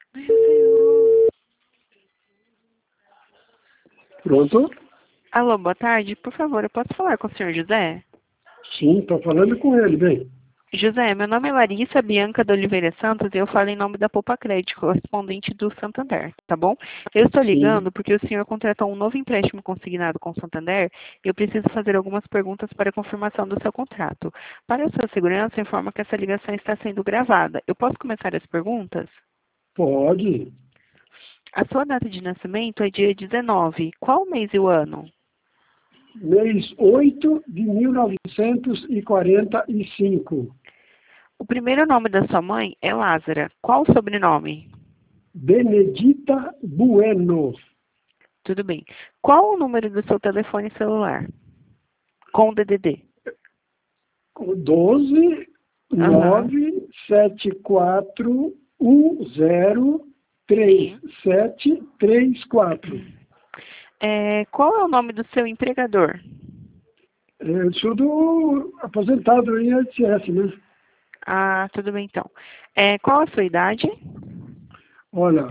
Meu Deus. Pronto? Alô, boa tarde. Por favor, eu posso falar com o senhor José? Sim, estou falando com ele, bem. José, meu nome é Larissa Bianca da Oliveira Santos e eu falo em nome da Poupa Crédito, correspondente do Santander, tá bom? Eu estou Sim. ligando porque o senhor contratou um novo empréstimo consignado com o Santander e eu preciso fazer algumas perguntas para confirmação do seu contrato. Para a sua segurança, informo que essa ligação está sendo gravada. Eu posso começar as perguntas? Pode. A sua data de nascimento é dia 19. Qual o mês e o ano? Mês 8 de 1945. O primeiro nome da sua mãe é Lázara. Qual o sobrenome? Benedita Bueno. Tudo bem. Qual o número do seu telefone celular? Com o DDD. 12 Aham. 974 103734. Qual é o nome do seu empregador? Eu sou do aposentado em INSS, né? Ah, tudo bem então. Qual a sua idade? Olha,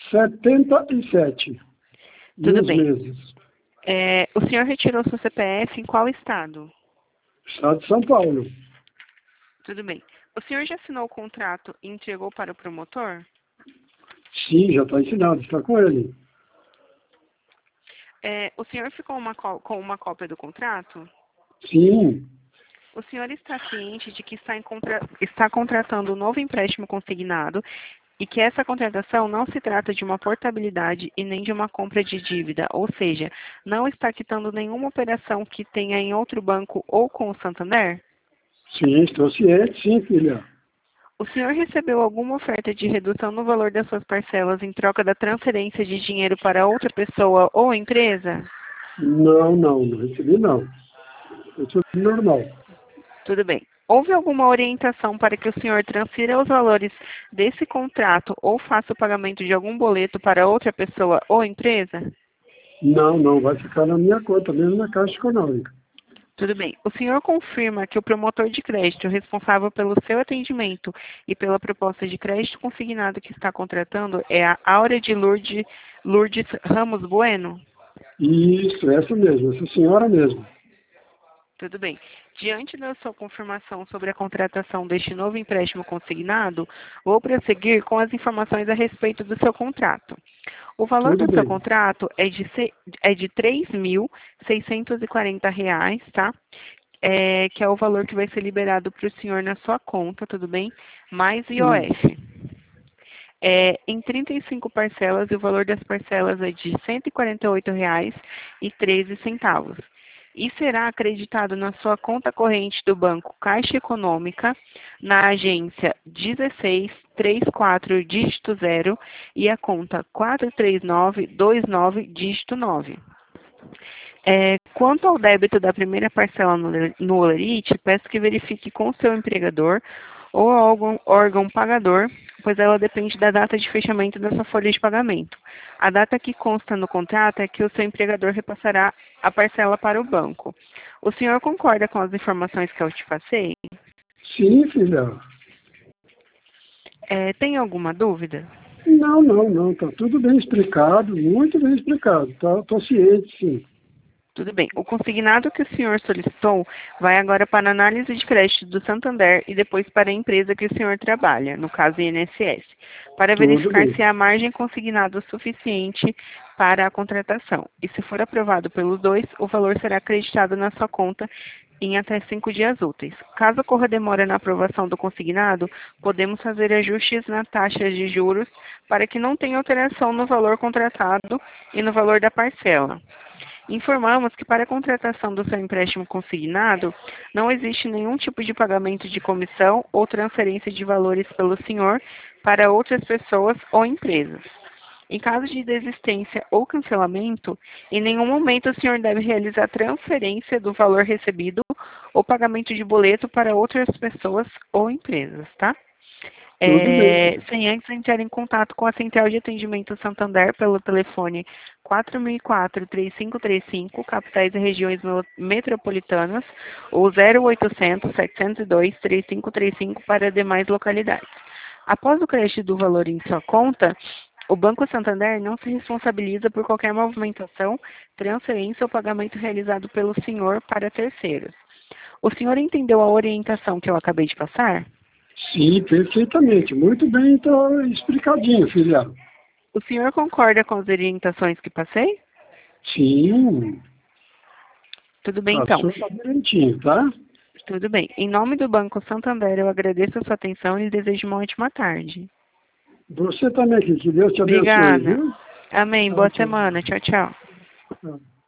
77 e Tudo uns bem. meses. O senhor retirou seu CPF em qual estado? Estado de São Paulo. Tudo bem. O senhor já assinou o contrato e entregou para o promotor? Sim, já está ensinado, está com ele. O senhor ficou com uma cópia do contrato? Sim, O senhor está ciente de que está contratando um novo empréstimo consignado e que essa contratação não se trata de uma portabilidade e nem de uma compra de dívida, ou seja, não está quitando nenhuma operação que tenha em outro banco ou com o Santander? sim, estou ciente, sim, filha. O senhor recebeu alguma oferta de redução no valor das suas parcelas em troca da transferência de dinheiro para outra pessoa ou empresa? Não recebi não. Eu sou normal. Tudo bem. Houve alguma orientação para que o senhor transfira os valores desse contrato ou faça o pagamento de algum boleto para outra pessoa ou empresa? Não, vai ficar na minha conta, mesmo na Caixa Econômica. Tudo bem. O senhor confirma que o promotor de crédito responsável pelo seu atendimento e pela proposta de crédito consignado que está contratando é a Áurea de Lourdes Ramos Bueno? Isso, essa mesmo, essa senhora mesmo. Tudo bem. Diante da sua confirmação sobre a contratação deste novo empréstimo consignado, vou prosseguir com as informações a respeito do seu contrato. O valor Tudo do seu bem. contrato é de R$ 3.640, tá? Que é o valor que vai ser liberado para o senhor na sua conta, tudo bem? Mais Sim. IOF. Em 35 parcelas, e o valor das parcelas é de R$ 148,13. E será acreditado na sua conta corrente do Banco Caixa Econômica, na agência 1634 dígito 0 e a conta 43929 dígito 9. Quanto ao débito da primeira parcela no Olerite, peço que verifique com o seu empregador ou algum órgão pagador, pois ela depende da data de fechamento da sua folha de pagamento. A data que consta no contrato é que o seu empregador repassará a parcela para o banco. O senhor concorda com as informações que eu te passei? Sim, filha. Tem alguma dúvida? Não, tá tudo bem explicado, muito bem explicado. Tô ciente, sim. Tudo bem. O consignado que o senhor solicitou vai agora para a análise de crédito do Santander e depois para a empresa que o senhor trabalha, no caso INSS, para Tudo verificar bem. se há margem consignada o suficiente para a contratação. E se for aprovado pelos dois, o valor será acreditado na sua conta em até 5 dias úteis. Caso ocorra demora na aprovação do consignado, podemos fazer ajustes na taxa de juros para que não tenha alteração no valor contratado e no valor da parcela. Informamos que para a contratação do seu empréstimo consignado, não existe nenhum tipo de pagamento de comissão ou transferência de valores pelo senhor para outras pessoas ou empresas. Em caso de desistência ou cancelamento, em nenhum momento o senhor deve realizar transferência do valor recebido ou pagamento de boleto para outras pessoas ou empresas, tá? Tudo bem, filha. Sem antes entrar em contato com a Central de Atendimento Santander pelo telefone 4004-3535, capitais e regiões metropolitanas, ou 0800-702-3535 para demais localidades. Após o crédito do valor em sua conta, o Banco Santander não se responsabiliza por qualquer movimentação, transferência ou pagamento realizado pelo senhor para terceiros. O senhor entendeu a orientação que eu acabei de passar? Sim, perfeitamente. Muito bem, então, explicadinho, filha. O senhor concorda com as orientações que passei? Sim, Tudo bem, então. passou tá direitinho, tá? Tudo bem. Em nome do Banco Santander, eu agradeço a sua atenção e lhe desejo uma ótima tarde. Você também, que Deus te abençoe, Obrigada. viu? Amém. Tchau, Boa tchau. semana. Tchau, tchau. Tchau.